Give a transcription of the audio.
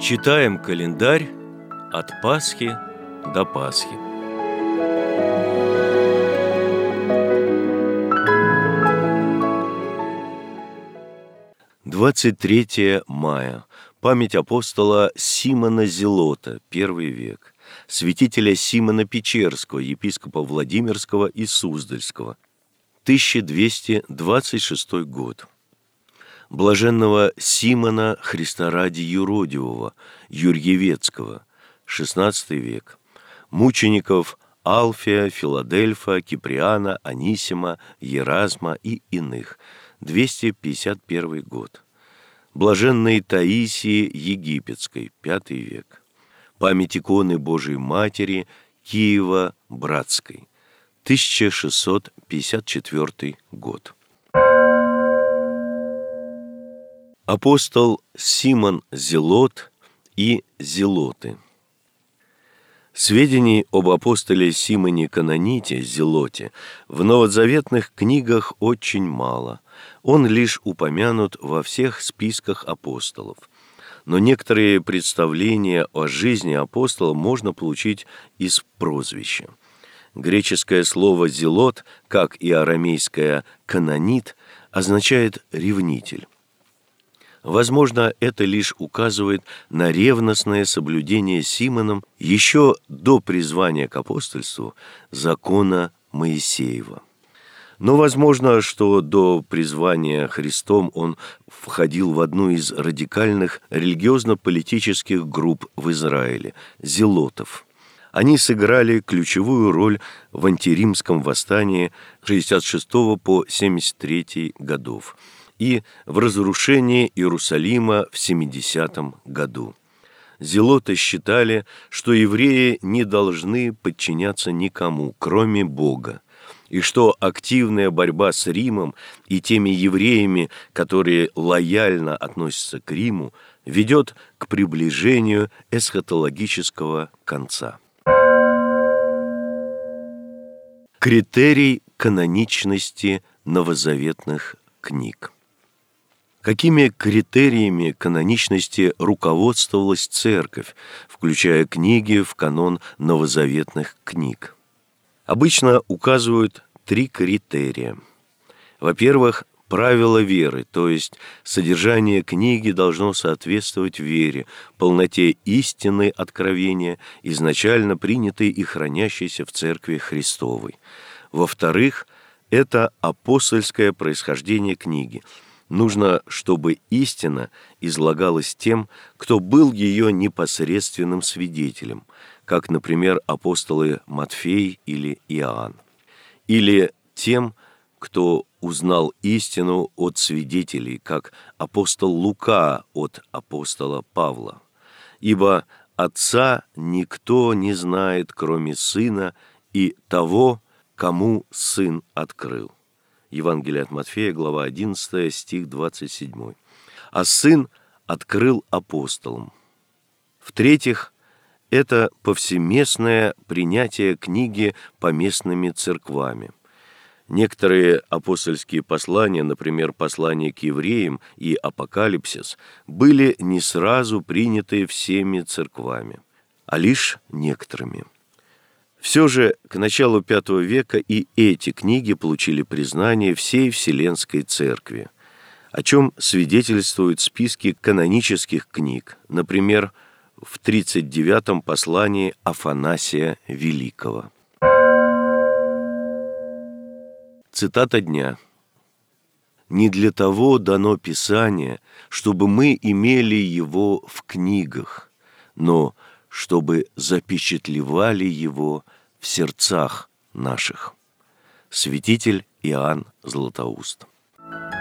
Читаем календарь от Пасхи до Пасхи. Двадцать 23 мая. Память апостола Симона Зелота, I век. Святителя Симона Печерского, епископа Владимирского и Суздальского, 1226 год. Блаженного Симона Христа ради Юродивого, Юрьевецкого, XVI век. Мучеников Алфия, Филадельфа, Киприана, Анисима, Еразма и иных, 251 год. Блаженной Таисии Египетской, V век. Память иконы Божией Матери Киева-Братской, 1654 год. Апостол Симон Зелот и Зелоты. Сведений об апостоле Симоне Каноните Зелоте в новозаветных книгах очень мало. Он лишь упомянут во всех списках апостолов. Но некоторые представления о жизни апостола можно получить из прозвища. Греческое слово «зелот», как и арамейское «канонит», означает «ревнитель». Возможно, это лишь указывает на ревностное соблюдение Симоном еще до призвания к апостольству закона Моисеева. Но возможно, что до призвания Христом он входил в одну из радикальных религиозно-политических групп в Израиле – зелотов. Они сыграли ключевую роль в антиримском восстании 66 по 73 годов и в разрушении Иерусалима в 70 году. Зелоты считали, что евреи не должны подчиняться никому, кроме Бога, и что активная борьба с Римом и теми евреями, которые лояльно относятся к Риму, ведет к приближению эсхатологического конца. Критерий каноничности новозаветных книг. Какими критериями каноничности руководствовалась Церковь, включая книги в канон новозаветных книг? Обычно указывают 3 критерия. Во-первых, правила веры, то есть содержание книги должно соответствовать вере, полноте истины откровения, изначально принятой и хранящейся в Церкви Христовой. Во-вторых, это апостольское происхождение книги. Нужно, чтобы истина излагалась тем, кто был ее непосредственным свидетелем, как, например, апостолы Матфей или Иоанн, или тем, кто узнал истину от свидетелей, как апостол Лука от апостола Павла. Ибо Отца никто не знает, кроме Сына, и того, кому Сын открыл. Евангелие от Матфея, глава 11, стих 27. А Сын открыл апостолам. В-третьих, это повсеместное принятие книги поместными церквами. Некоторые апостольские послания, например, послание к евреям и Апокалипсис, были не сразу приняты всеми церквами, а лишь некоторыми. Все же к началу V века и эти книги получили признание всей Вселенской Церкви, о чем свидетельствуют списки канонических книг, например, в 39-м послании Афанасия Великого. Цитата дня. «Не для того дано Писание, чтобы мы имели его в книгах, но чтобы запечатлевали его в сердцах наших». Святитель Иоанн Златоуст.